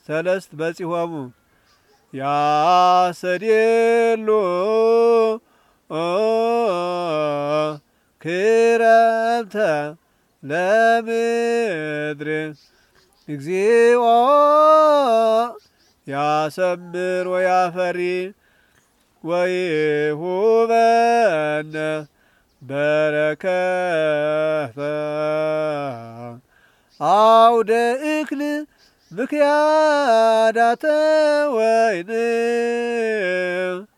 ሰለስት በጺሆሙ ያሰዴሉ ክረምተ ለምድር እግዚኦ ያሰምር ወያፈሪ ወይሁበነ በረከተ አውደ እክል ምክያዳተ ወይን